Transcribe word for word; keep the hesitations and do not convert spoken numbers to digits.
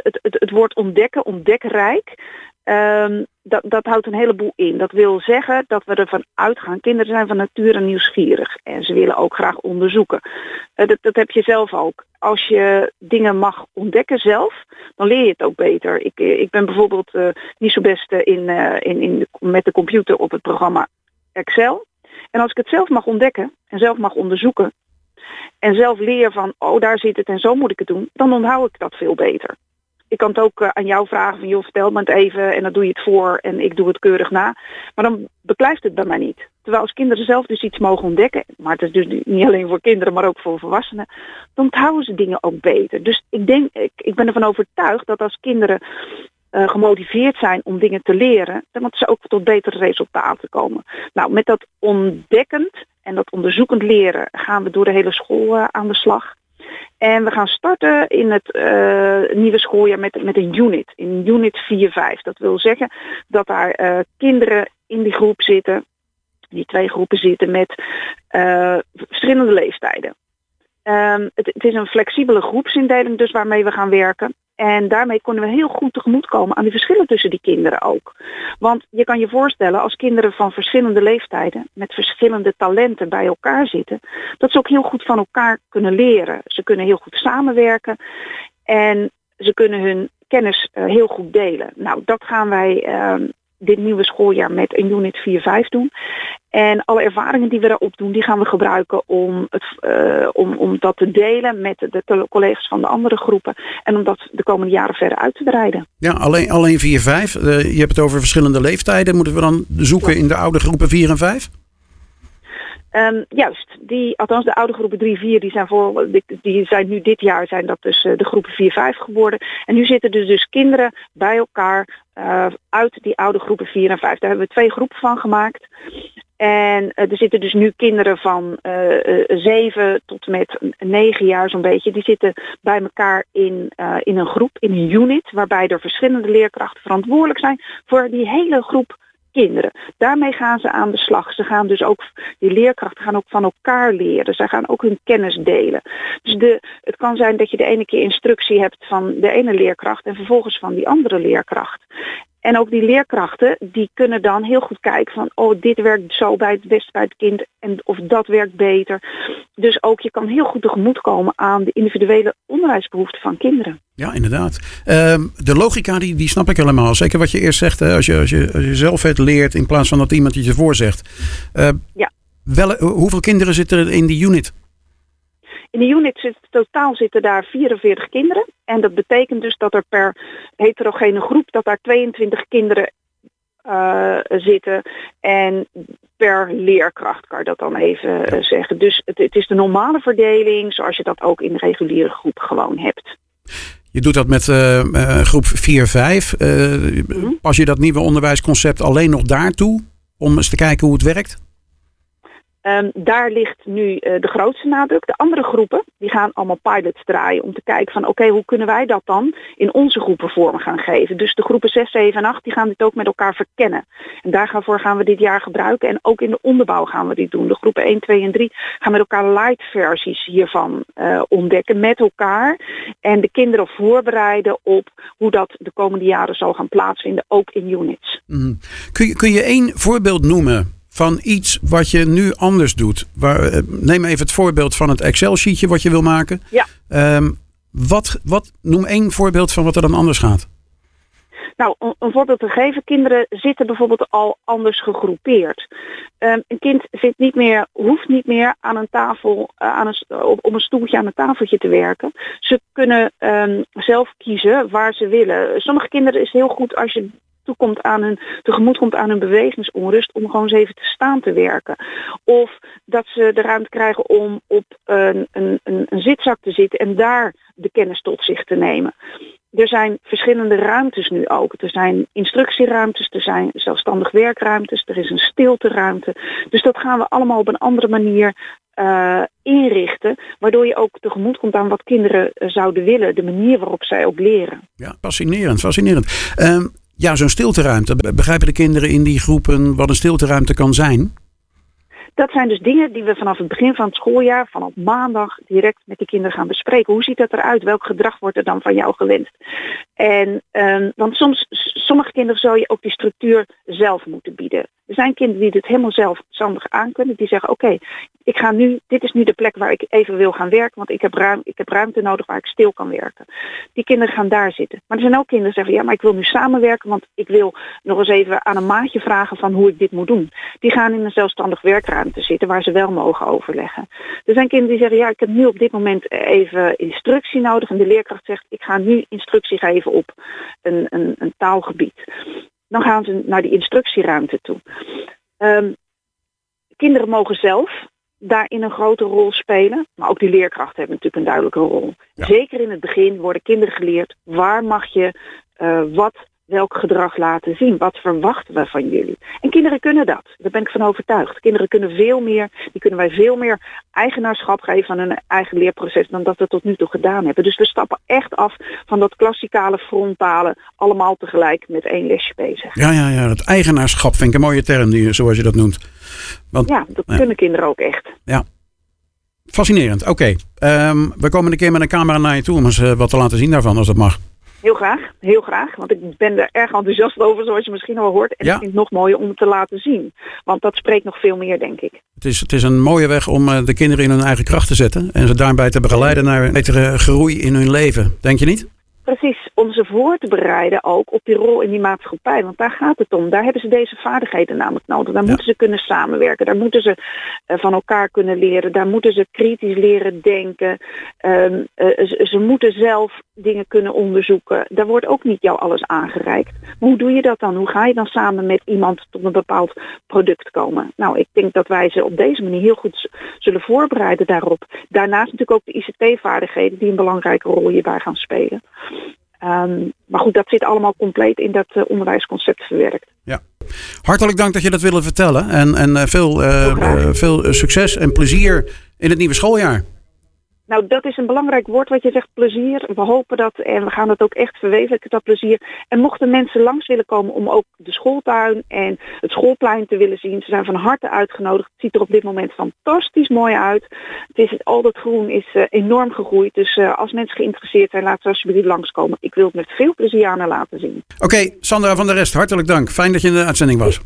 het, het, het woord ontdekken, ontdekrijk, um, dat, dat houdt een heleboel in. Dat wil zeggen dat we ervan uitgaan. Kinderen zijn van nature nieuwsgierig en ze willen ook graag onderzoeken. Uh, dat, dat heb je zelf ook. Als je dingen mag ontdekken zelf, dan leer je het ook beter. Ik, ik ben bijvoorbeeld uh, niet zo best in, uh, in, in de, met de computer op het programma Excel. En als ik het zelf mag ontdekken en zelf mag onderzoeken en zelf leer van, oh daar zit het en zo moet ik het doen, dan onthoud ik dat veel beter. Ik kan het ook uh, aan jou vragen van, joh, vertel me het even en dan doe je het voor en ik doe het keurig na. Maar dan beklijft het bij mij niet. Terwijl als kinderen zelf dus iets mogen ontdekken, maar het is dus niet alleen voor kinderen, maar ook voor volwassenen, dan onthouden ze dingen ook beter. Dus ik denk, ik, ik ben ervan overtuigd dat als kinderen uh, gemotiveerd zijn om dingen te leren, dan moeten ze ook tot betere resultaten komen. Nou, met dat ontdekkend en dat onderzoekend leren gaan we door de hele school uh, aan de slag. En we gaan starten in het uh, nieuwe schooljaar met, met een unit, in unit vier vijf. Dat wil zeggen dat daar uh, kinderen in die groep zitten, die twee groepen zitten met uh, verschillende leeftijden. Um, het, het is een flexibele groepsindeling dus waarmee we gaan werken. En daarmee kunnen we heel goed tegemoetkomen aan die verschillen tussen die kinderen ook. Want je kan je voorstellen, als kinderen van verschillende leeftijden met verschillende talenten bij elkaar zitten, dat ze ook heel goed van elkaar kunnen leren. Ze kunnen heel goed samenwerken en ze kunnen hun kennis uh, heel goed delen. Nou, dat gaan wij uh, dit nieuwe schooljaar met een unit vier vijf doen. En alle ervaringen die we daarop doen, die gaan we gebruiken om, het, uh, om, om dat te delen met de collega's van de andere groepen. En om dat de komende jaren verder uit te breiden. Ja, alleen, alleen vier vijf. Uh, je hebt het over verschillende leeftijden. Moeten we dan zoeken in de oude groepen vier en vijf? Um, juist, die, althans de oude groepen drie vier, die zijn, voor, die, die zijn nu dit jaar zijn dat dus uh, de groepen vier vijf geworden. En nu zitten dus, dus kinderen bij elkaar uh, uit die oude groepen vier en vijf. Daar hebben we twee groepen van gemaakt. En uh, er zitten dus nu kinderen van zeven uh, tot met negen jaar zo'n beetje. Die zitten bij elkaar in, uh, in een groep, in een unit, waarbij er verschillende leerkrachten verantwoordelijk zijn voor die hele groep kinderen. Daarmee gaan ze aan de slag. Ze gaan dus ook, die leerkrachten gaan ook van elkaar leren. Ze gaan ook hun kennis delen. Dus de, het kan zijn dat je de ene keer instructie hebt van de ene leerkracht en vervolgens van die andere leerkracht. En ook die leerkrachten, die kunnen dan heel goed kijken van, oh, dit werkt zo bij het best bij het kind en of dat werkt beter. Dus ook je kan heel goed tegemoetkomen aan de individuele onderwijsbehoeften van kinderen. Ja, inderdaad. Uh, de logica, die, die snap ik helemaal. Zeker wat je eerst zegt, hè, als, je, als, je, als je zelf het leert in plaats van dat iemand het je voorzegt. Uh, ja. Wel, hoeveel kinderen zitten er in die unit? In de unit zit, totaal zitten daar vierenveertig kinderen. En dat betekent dus dat er per heterogene groep, dat daar tweeëntwintig kinderen uh, zitten. En per leerkracht kan je dat dan even uh, zeggen. Dus het, het is de normale verdeling zoals je dat ook in de reguliere groep gewoon hebt. Je doet dat met uh, uh, groep vier vijf. Uh, mm-hmm. Pas je dat nieuwe onderwijsconcept alleen nog daartoe om eens te kijken hoe het werkt? Um, daar ligt nu uh, de grootste nadruk. De andere groepen die gaan allemaal pilots draaien om te kijken van oké, okay, hoe kunnen wij dat dan in onze groepen vorm gaan geven. Dus de groepen zes, zeven en acht die gaan dit ook met elkaar verkennen. En daarvoor gaan we dit jaar gebruiken. En ook in de onderbouw gaan we dit doen. De groepen één, twee en drie gaan met elkaar light versies hiervan uh, ontdekken met elkaar. En de kinderen voorbereiden op hoe dat de komende jaren zal gaan plaatsvinden, ook in units. Mm. Kun je, kun je één voorbeeld noemen van iets wat je nu anders doet? Waar, neem even het voorbeeld van het Excel-sheetje wat je wil maken. Ja. Um, wat, wat, noem één voorbeeld van wat er dan anders gaat. Nou, om een voorbeeld te geven, kinderen zitten bijvoorbeeld al anders gegroepeerd. Um, een kind zit niet meer, hoeft niet meer aan een tafel, uh, aan een, op, op een stoeltje aan een tafeltje te werken. Ze kunnen um, zelf kiezen waar ze willen. Sommige kinderen is het heel goed als je toekomt aan hun, tegemoet komt aan hun bewegingsonrust om gewoon eens even te staan te werken. Of dat ze de ruimte krijgen om op een, een, een, een zitzak te zitten en daar de kennis tot zich te nemen. Er zijn verschillende ruimtes nu ook. Er zijn instructieruimtes, er zijn zelfstandig werkruimtes, er is een stilteruimte. Dus dat gaan we allemaal op een andere manier uh, inrichten, waardoor je ook tegemoet komt aan wat kinderen uh, zouden willen, de manier waarop zij ook leren. Ja, fascinerend, fascinerend. Um, Ja, zo'n stilteruimte. Begrijpen de kinderen in die groepen wat een stilteruimte kan zijn? Dat zijn dus dingen die we vanaf het begin van het schooljaar, vanaf maandag, direct met de kinderen gaan bespreken. Hoe ziet dat eruit? Welk gedrag wordt er dan van jou gewenst? En, um, want soms, sommige kinderen zou je ook die structuur zelf moeten bieden. Er zijn kinderen die dit helemaal zelfstandig aankunnen. Die zeggen, oké, okay, ik ga nu, dit is nu de plek waar ik even wil gaan werken. Want ik heb, ruim, ik heb ruimte nodig waar ik stil kan werken. Die kinderen gaan daar zitten. Maar er zijn ook kinderen die zeggen, ja, maar ik wil nu samenwerken. Want ik wil nog eens even aan een maatje vragen van hoe ik dit moet doen. Die gaan in een zelfstandig werkruimte zitten waar ze wel mogen overleggen. Er zijn kinderen die zeggen, ja, ik heb nu op dit moment even instructie nodig. En de leerkracht zegt, ik ga nu instructie geven op een, een, een taalgebied. Dan gaan ze naar die instructieruimte toe. Um, kinderen mogen zelf daarin een grote rol spelen. Maar ook die leerkrachten hebben natuurlijk een duidelijke rol. Ja. Zeker in het begin worden kinderen geleerd, waar mag je uh, wat, welk gedrag laten zien. Wat verwachten we van jullie? En kinderen kunnen dat. Daar ben ik van overtuigd. Kinderen kunnen veel meer, die kunnen wij veel meer eigenaarschap geven aan hun eigen leerproces dan dat we tot nu toe gedaan hebben. Dus we stappen echt af van dat klassikale frontale, allemaal tegelijk met één lesje bezig. Ja, ja, ja. Dat eigenaarschap vind ik een mooie term, die, zoals je dat noemt. Want, ja, dat ja. kunnen kinderen ook echt. Ja. Fascinerend. Oké. Okay. Um, we komen een keer met een camera naar je toe om eens uh, wat te laten zien daarvan, als dat mag. Heel graag, heel graag. Want ik ben er erg enthousiast over, zoals je misschien al hoort. En ja. ik vind het nog mooier om het te laten zien. Want dat spreekt nog veel meer, denk ik. Het is, het is een mooie weg om uh, de kinderen in hun eigen kracht te zetten. En ze daarbij te begeleiden naar een betere groei in hun leven. Denk je niet? Precies, om ze voor te bereiden ook op die rol in die maatschappij. Want daar gaat het om. Daar hebben ze deze vaardigheden namelijk nodig. Daar ja. moeten ze kunnen samenwerken. Daar moeten ze uh, van elkaar kunnen leren. Daar moeten ze kritisch leren denken. Um, uh, ze, ze moeten zelf dingen kunnen onderzoeken. Daar wordt ook niet jou alles aangereikt. Maar hoe doe je dat dan? Hoe ga je dan samen met iemand tot een bepaald product komen? Nou, ik denk dat wij ze op deze manier heel goed zullen voorbereiden daarop. Daarnaast natuurlijk ook de I C T-vaardigheden die een belangrijke rol hierbij gaan spelen. Um, maar goed, dat zit allemaal compleet in dat uh, onderwijsconcept verwerkt. Ja. Hartelijk dank dat je dat wilde vertellen. En, en uh, veel, uh, uh, veel succes en plezier in het nieuwe schooljaar. Nou, dat is een belangrijk woord wat je zegt, plezier. We hopen dat en we gaan dat ook echt verwezenlijken, dat plezier. En mochten mensen langs willen komen om ook de schooltuin en het schoolplein te willen zien, ze zijn van harte uitgenodigd. Het ziet er op dit moment fantastisch mooi uit. Het is, al dat groen is uh, enorm gegroeid. Dus uh, als mensen geïnteresseerd zijn, laten ze alsjeblieft langskomen. Ik wil het met veel plezier aan hen laten zien. Oké, okay, Sandra van der Rest, hartelijk dank. Fijn dat je in de uitzending was.